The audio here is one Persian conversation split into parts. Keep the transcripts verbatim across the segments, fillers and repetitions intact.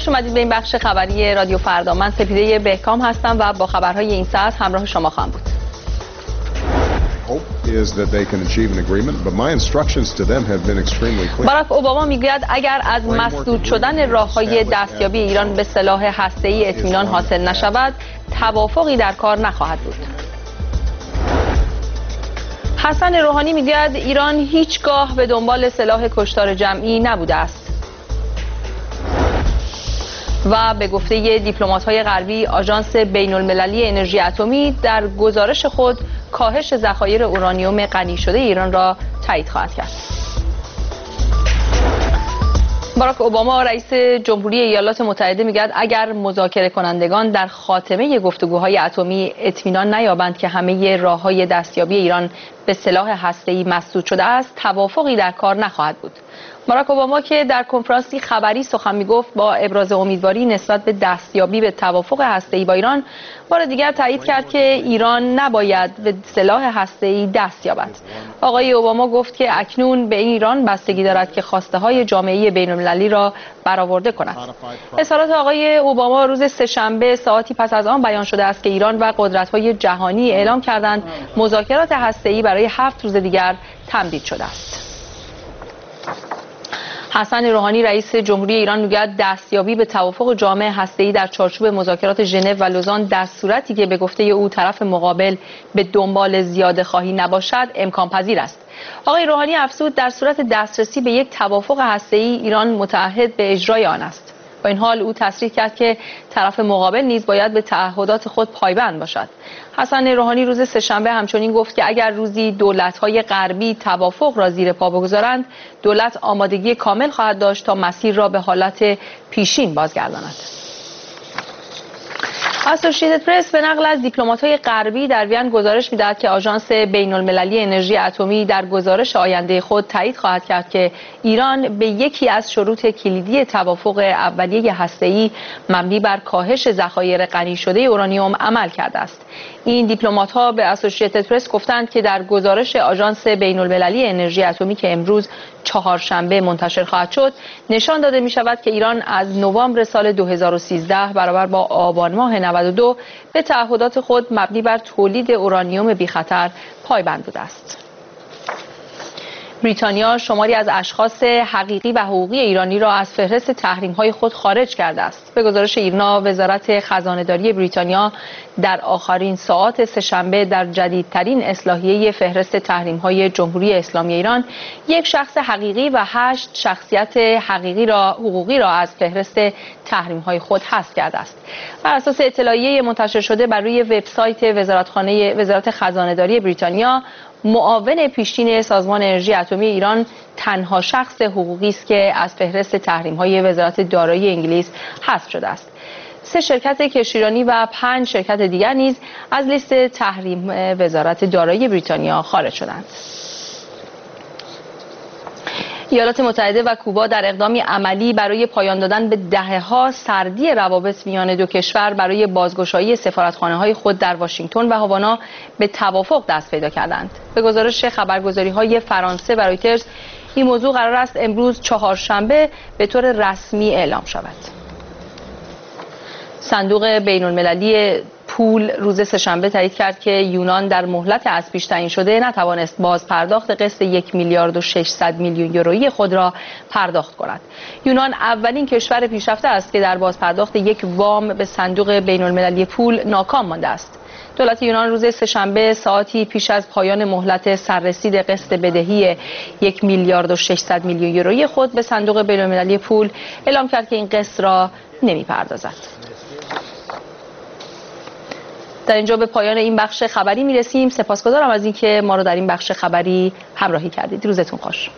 خوش اومدید به این بخش خبری رادیو فردا. من سپیده بهکام هستم و با خبرهای این ساعت همراه شما خواهم بود. باراک اوباما میگوید اگر از مسدود شدن راههای دستیابی ایران به سلاح هسته‌ای اطمینان حاصل نشود، توافقی در کار نخواهد بود. حسن روحانی میگوید ایران هیچگاه به دنبال سلاح کشتار جمعی نبوده است. و به گفته دیپلمات‌های غربی، آژانس بین‌المللی انرژی اتمی در گزارش خود کاهش ذخایر اورانیوم غنی شده ایران را تایید خواهد کرد. باراک اوباما رئیس جمهوری ایالات متحده میگوید اگر مذاکره کنندگان در خاتمه گفتگوهای اتمی اطمینان نیابند که همه راه‌های دستیابی ایران به سلاح هسته‌ای مسدود شده است، توافقی در کار نخواهد بود. باراک اوباما که در کنفرانسی خبری سخن میگفت، با ابراز امیدواری نسبت به دستیابی به توافق هسته‌ای با ایران، بار دیگر تایید کرد که ایران نباید به سلاح هسته‌ای دست یابد. آقای اوباما گفت که اکنون به ایران بستگی دارد که خواسته‌های جامعه بین‌المللی را برآورده کند. اظهارات آقای اوباما روز سه‌شنبه ساعتی پس از آن بیان شده است که ایران و قدرت‌های جهانی اعلام کردند مذاکرات هسته‌ای برای هفت روز دیگر تمدید شده است. حسن روحانی رئیس جمهوری ایران میگوید دستیابی به توافق جامع هسته‌ای در چارچوب مذاکرات ژنو و لوزان در صورتی که به گفته او طرف مقابل به دنبال زیاده خواهی نباشد امکان پذیر است. آقای روحانی افزود در صورت دسترسی به یک توافق هسته‌ای ایران متعهد به اجرای آن است. با این حال او تصریح کرد که طرف مقابل نیز باید به تعهدات خود پایبند باشد. حسن روحانی روز سه‌شنبه همچنین گفت که اگر روزی دولت‌های غربی توافق را زیر پا بگذارند، دولت آمادگی کامل خواهد داشت تا مسیر را به حالت پیشین بازگرداند. اسوسییتد پرس به نقل از دیپلمات‌های غربی در وین گزارش می‌دهد که آژانس بین‌المللی انرژی اتمی در گزارش آینده خود تایید خواهد کرد که ایران به یکی از شروط کلیدی توافق اولیه هسته‌ای مبنی بر کاهش ذخایر غنی شده اورانیوم عمل کرده است. این دیپلمات‌ها به اسوسییتد پرس گفتند که در گزارش آژانس بین‌المللی انرژی اتمی که امروز چهارشنبه منتشر خواهد شد، نشان داده می‌شود که ایران از نوامبر سال دو هزار و سیزده برابر با آبان ماه نود و دو به تعهدات خود مبنی بر تولید اورانیوم بی‌خطر پایبند بوده است. بریتانیا شماری از اشخاص حقیقی و حقوقی ایرانی را از فهرست تحریم‌های خود خارج کرده است. به گزارش ایرنا، وزارت خزانه‌داری بریتانیا در آخرین ساعات سه‌شنبه در جدیدترین اصلاحیه فهرست تحریم‌های جمهوری اسلامی ایران یک شخص حقیقی و هشت شخصیت حقیقی را حقوقی را از فهرست تحریم‌های خود حذف کرده است. بر اساس اطلاعیه منتشر شده بر روی وبسایت وزارتخانه وزارت خزانه‌داری بریتانیا، معاون پیشین سازمان انرژی اتمی ایران تنها شخص حقوقی است که از فهرست تحریم‌های وزارت دارایی انگلیس حذف شده است. سه شرکت کشتیرانی و پنج شرکت دیگر نیز از لیست تحریم وزارت دارایی بریتانیا خارج شدند. ایالات متحده و کوبا در اقدامی عملی برای پایان دادن به دهه‌ها سردی روابط میان دو کشور برای بازگشایی سفارتخانه‌های خود در واشنگتن و هاوانا به توافق دست پیدا کردند. به گزارش خبرگزاری‌های فرانسه و رویترز، این موضوع قرار است امروز چهارشنبه به طور رسمی اعلام شود. صندوق بین‌المللی پول روز سه‌شنبه تایید کرد که یونان در مهلت از پیش تعیین شده نتوانست باز پرداخت قسط یک میلیارد و ششصد میلیون یورویی خود را پرداخت کند. یونان اولین کشور پیشرفته است که در باز پرداخت یک وام به صندوق بین‌المللی پول ناکام مانده است. دولت یونان روز سه‌شنبه ساعتی پیش از پایان مهلت سررسید قسط بدهی یک میلیارد و ششصد میلیون یورویی خود به صندوق بین‌المللی پول اعلام کرد که این قسط را نمی‌پردازد. در اینجا به پایان این بخش خبری میرسیم. سپاسگزارم از اینکه ما رو در این بخش خبری همراهی کردید. روزتون خوش.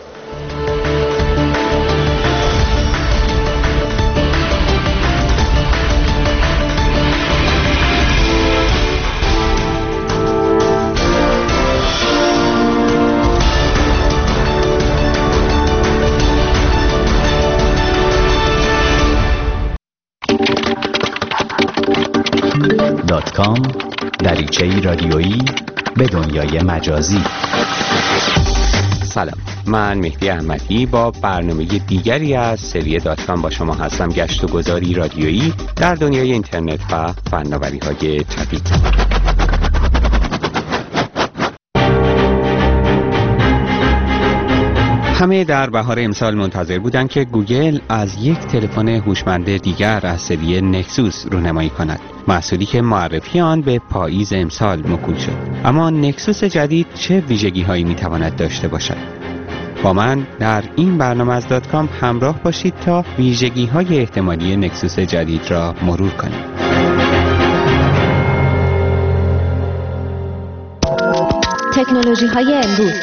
دات کام دریچه‌ای رادیویی به دنیای مجازی. سلام، من مهدی احمدی با برنامه دیگری از سری دات کام با شما هستم. گشت و گذاری رادیویی در دنیای اینترنت و فناوری‌های جدید. همه در بهار امسال منتظر بودند که گوگل از یک تلفن هوشمند دیگر از سری نکسوس رونمایی کند، محصولی که معرفی آن به پاییز امسال موکول شد. اما نکسوس جدید چه ویژگی‌هایی می‌تواند داشته باشد؟ با من در این برنامه از دات کام همراه باشید تا ویژگی‌های احتمالی نکسوس جدید را مرور کنیم. تکنولوژی‌های امروز.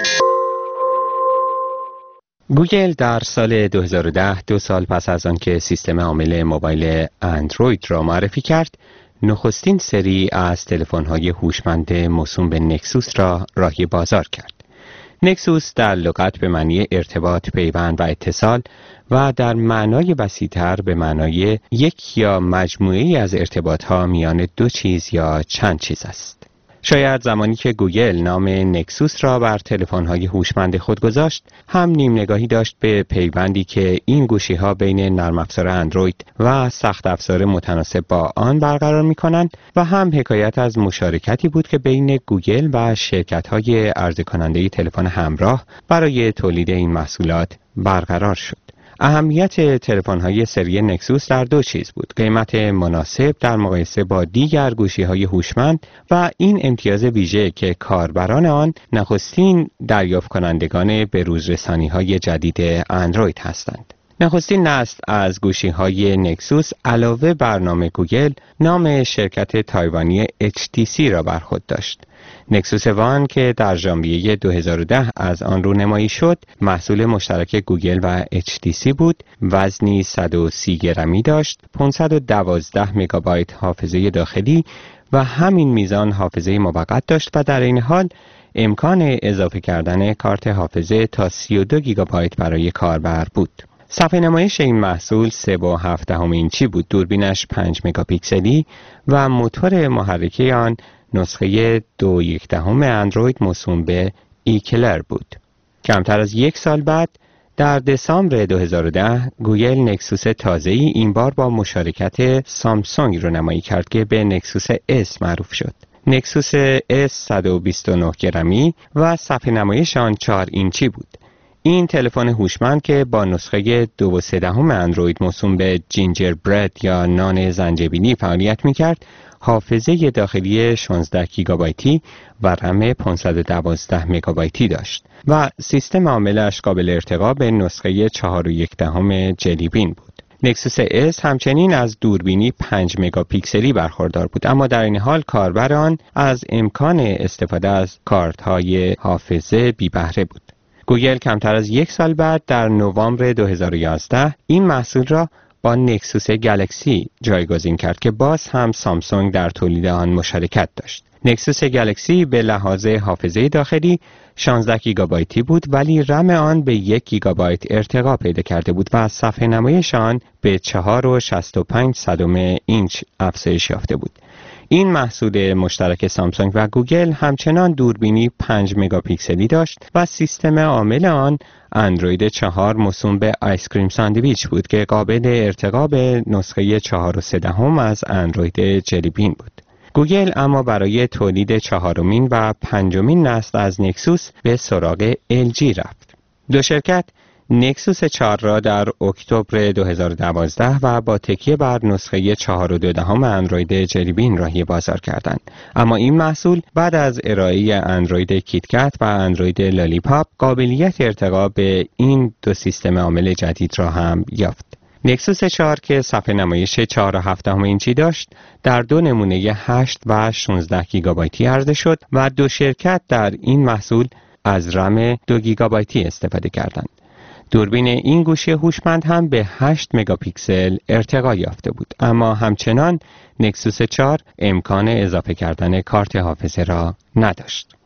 گوگل در سال دو هزار و ده، دو سال پس از آن که سیستم عامل موبایل اندروید را معرفی کرد، نخستین سری از تلفن‌های هوشمند موسوم به نکسوس را راهی بازار کرد. نکسوس در لغت به معنی ارتباط، پیوند و اتصال و در معنای وسیع‌تر به معنای یک یا مجموعه‌ای از ارتباط‌ها میان دو چیز یا چند چیز است. شاید زمانی که گوگل نام نکسوس را بر تلفن‌های هوشمند خود گذاشت، هم نیم نگاهی داشت به پیوندی که این گوشی‌ها بین نرم افزار اندروید و سخت افزار متناسب با آن برقرار می‌کنند و هم حکایت از مشارکتی بود که بین گوگل و شرکت‌های عرضه کننده تلفن همراه برای تولید این محصولات برقرار شد. اهمیت تلفن‌های سری نکسوس در دو چیز بود: قیمت مناسب در مقایسه با دیگر گوشی‌های هوشمند و این امتیاز ویژه که کاربران آن نخستین دریافت کنندگان بروزرسانی‌های جدید اندروید هستند. نخستین نسل از گوشی‌های نکسوس علاوه بر نام گوگل، نام شرکت تایوانی اچ تی سی را بر خود داشت. نکسوس وان که در ژانویه دو هزار و ده از آن رونمایی شد، محصول مشترک گوگل و اچ تی سی بود. وزنی صد و سی گرمی داشت، پانصد و دوازده مگابایت حافظه داخلی و همین میزان حافظه موقت داشت و در این حال امکان اضافه کردن کارت حافظه تا سی و دو گیگابایت برای کاربر بود. صفحه نمایش این محصول سه و هفت دهم اینچی بود. دوربینش پنج مگاپیکسلی و موتور محرکه آن نسخه دو یک دهم اندروید موسوم به ایکلر بود. کمتر از یک سال بعد در دسامبر دو هزار و ده گوگل نکسوس تازه‌ای این بار با مشارکت سامسونگ رونمایی کرد که به نکسوس اس معروف شد. نکسوس اس صد و بیست و نه گرمی و صفحه نمایش آن چهار اینچی بود. این تلفن هوشمند که با نسخه دو و سه دهم اندروید موسوم به جینجر برد یا نان زنجبیلی فعالیت می‌کرد، حافظه داخلی شانزده گیگابایتی و رم پانصد و دوازده مگابایتی داشت و سیستم عاملش قابل ارتقا به نسخه چهار و یک دهم جلی بین بود. نکسوس اس همچنین از دوربینی پنج مگاپیکسلی برخوردار بود، اما در این حال کاربر آن از امکان استفاده از کارت‌های حافظه بی بهره بود. گوگل کمتر از یک سال بعد در نوامبر دو هزار و یازده این محصول را با نکسوس گلکسی جایگزین کرد که باز هم سامسونگ در تولید آن مشارکت داشت. نکسوس گلکسی به لحاظ حافظه داخلی شانزده گیگابایتی بود، ولی رم آن به یک گیگابایت ارتقا پیدا کرده بود و صفحه نمایش آن به چهار و شصت و پنج صدم اینچ افزایش یافته بود. این محصول مشترک سامسونگ و گوگل همچنان دوربینی پنج مگاپیکسلی داشت و سیستم عامل آن اندروید چهار موسوم به آیس کریم ساندویچ بود که قابل ارتقا به نسخه چهار و سه دهم از اندروید جلی بین بود. گوگل اما برای تولید چهارمین و پنجمین نسل از نکسوس به سراغ ال جی رفت. دو شرکت نکسوس چهار را در اکتبر دو هزار و دوازده و با تکیه بر نسخه چهار و دو دهم اندروید جلی بین راهی بازار کردند. اما این محصول بعد از ارائه اندروید کیتکت و اندروید لالیپاپ قابلیت ارتقا به این دو سیستم عامل جدید را هم یافت. نکسوس چهار که صفحه نمایش چهار و هفت دهم اینچی داشت، در دو نمونه هشت و شانزده گیگابایتی عرضه شد و دو شرکت در این محصول از رم دو گیگابایتی استفاده کردند. دوربین این گوشی هوشمند هم به هشت مگاپیکسل ارتقا یافته بود، اما همچنان نکسوس چهار امکان اضافه کردن کارت حافظه را نداشت.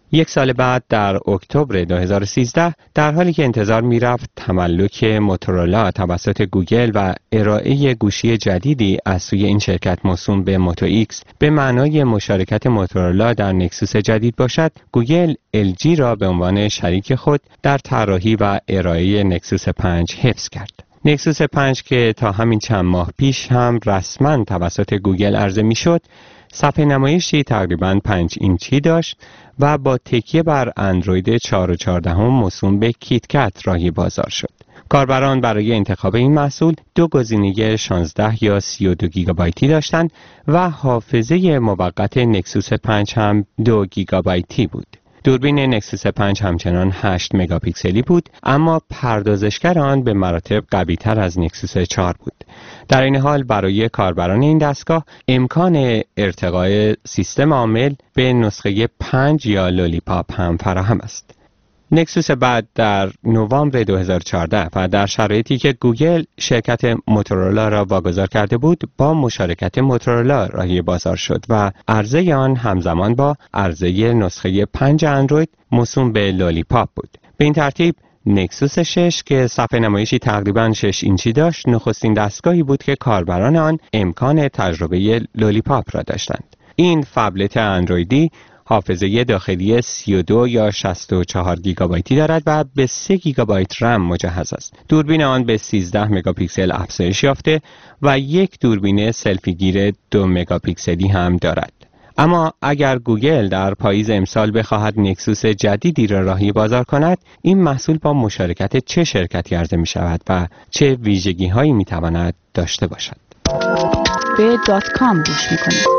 یک سال بعد در اکتبر دو هزار و سیزده در حالی که انتظار می‌رفت تملک موتورولا توسط گوگل و ارائه گوشی جدیدی از سوی این شرکت موسوم به موتو ایکس به معنای مشارکت موتورولا در نکسوس جدید باشد، گوگل ال جی را به عنوان شریک خود در طراحی و ارائه نکسوس پنج حفظ کرد. نکسوس پنج که تا همین چند ماه پیش هم رسما توسط گوگل عرضه می‌شد، صفحه نمایشی تقریباً پنج اینچی داشت و با تکیه بر اندروید چهار و چهارده موسوم به کیت کت راهی بازار شد. کاربران برای انتخاب این محصول دو گزینه شانزده یا سی و دو گیگابایتی داشتند و حافظه موقت نکسوس پنج هم دو گیگابایتی بود. دوربین نکسوس پنج همچنان هشت مگاپیکسلی بود، اما پردازشگر آن به مراتب قوی‌تر از نکسوس چهار بود. در این حال برای کاربران این دستگاه امکان ارتقای سیستم عامل به نسخه پنج یا لولیپاپ هم فراهم است. نکسوس بعد در نوامبر دو هزار و چهارده و در شرایطی که گوگل شرکت موتورولا را واگذار کرده بود، با مشارکت موتورولا راهی بازار شد و عرضه آن همزمان با عرضه نسخه پنج اندروید موسوم به لولیپاپ بود. به این ترتیب نکسوس شش که صفحه نمایشی تقریباً شش اینچی داشت، نخستین دستگاهی بود که کاربران آن امکان تجربه لولیپاپ را داشتند. این فبلت اندرویدی حافظه داخلی سی و دو یا شصت و چهار گیگابایتی دارد و به سه گیگابایت رم مجهز است. دوربین آن به سیزده مگاپیکسل افزایش یافته و یک دوربین سلفی گیر دو مگاپیکسلی هم دارد. اما اگر گوگل در پاییز امسال بخواهد نکسوس جدیدی را راهی بازار کند، این محصول با مشارکت چه شرکتی عرضه می شود و چه ویژگی هایی می تواند داشته باشد؟ به دات کام گوش می کنید.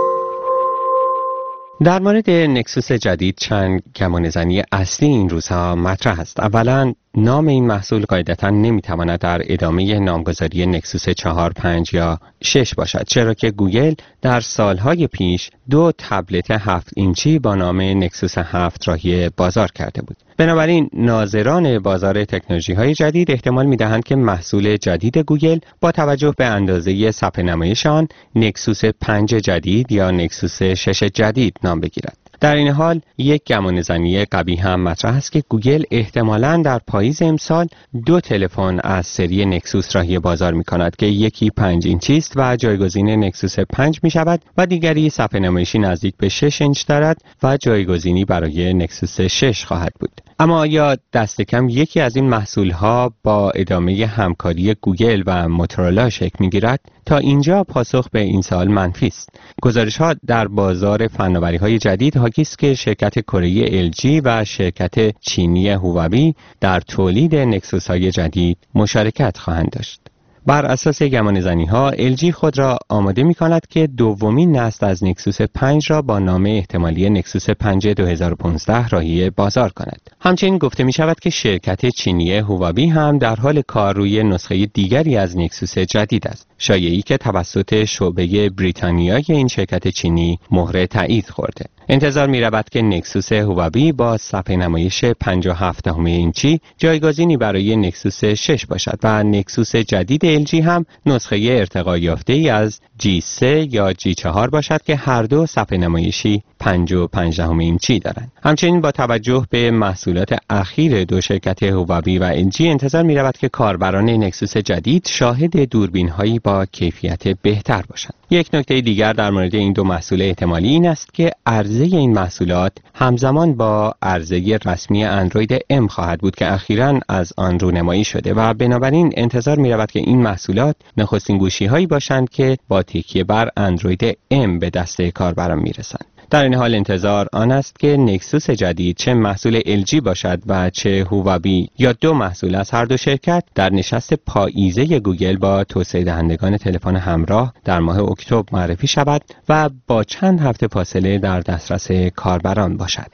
در مورد نکسوس جدید چند گمانه‌زنی اصلی این روزها مطرح است. اولا نام این محصول قاعدتاً نمیتواند در ادامه نامگذاری نکسوس چهار، پنج یا شش باشد، چرا که گوگل در سالهای پیش دو تبلت هفت اینچی با نام نکسوس هفت راهی بازار کرده بود. بنابراین ناظران بازار تکنولوژی های جدید احتمال میدهند که محصول جدید گوگل با توجه به اندازه صفحه نمایش آن نکسوس پنج جدید یا نکسوس شش جدید نام بگیرد. در این حال یک گمانه‌زنی قبیح هم مطرح است که گوگل احتمالاً در پاییز امسال دو تلفن از سری نکسوس راهی بازار می کند که یکی پنج اینچی است و جایگزین نکسوس پنج می شود و دیگری صفحه نمایشی نزدیک به شش اینچ دارد و جایگزینی برای نکسوس شش خواهد بود. اما آیا دست کم یکی از این محصول‌ها با ادامه همکاری گوگل و موتورولا شکل می‌گیرد؟ تا اینجا پاسخ به این سوال منفی است. گزارش‌ها در بازار فناوری‌های جدید حاکی است که شرکت کره‌ای ال جی و شرکت چینی هواوی در تولید نکسوس‌های جدید مشارکت خواهند داشت. بر اساس گمانه‌زنی‌ها ال جی خود را آماده می‌کند که دومین نسل از نکسوس پنج را با نام احتمالی نکسوس پنج دو هزار و پانزده راهی بازار کند. همچنین گفته می‌شود که شرکت چینی هواوی هم در حال کار روی نسخه دیگری از نکسوس جدید است. شایعه‌ای که توسط شعبه بریتانیای این شرکت چینی مهر تایید خورده. انتظار می رود که نکسوس هواوی با صفحه نمایش پنج و هفت اینچی جایگزینی برای نکسوس شش باشد و نکسوس جدید ال جی هم نسخه ارتقا یافته ای از جی سه یا جی چهار باشد که هر دو صفحه نمایشی پنج و پنج اینچی دارند. همچنین با توجه به محصولات اخیر دو شرکت هواوی و ال جی انتظار می رود که کاربران نکسوس جدید شاهد دوربین هایی با کیفیت بهتر باشند. یک نکته دیگر در مورد این دو محصول احتمالی این است که عرضه این محصولات همزمان با عرضه رسمی اندروید ام خواهد بود که اخیراً از آن رونمایی شده و بنابراین انتظار می رود که این محصولات نخستین گوشی هایی باشند که با تکیه بر اندروید ام به دست کاربران می رسند. در این حال انتظار آن است که نکسوس جدید چه محصول ال جی باشد و چه هواوی یا دو محصول از هر دو شرکت در نشست پاییزه گوگل با توسعه دهندگان تلفن همراه در ماه اکتبر معرفی شود و با چند هفته فاصله در دسترس کاربران باشد.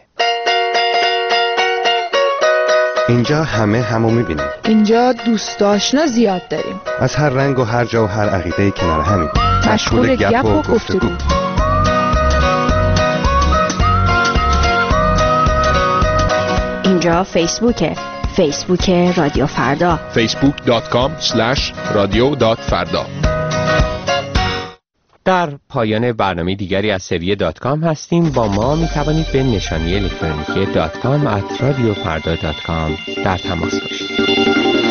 اینجا همه همو میبینیم. اینجا دوست آشنا زیاد داریم. از هر رنگ و هر جا و هر عقیده کنار همیم. مشغول گپ و گفتگو. اینجا فیسبوکه. فیسبوک رادیو فردا. فیسبوک دات کام اسلش رادیو دات فردا. در پایان برنامه دیگری از سری دات کام هستیم. با ما می توانید به نشانی الکترونیکی دات کام ات رادیو فردا دات کام در تماس باشید.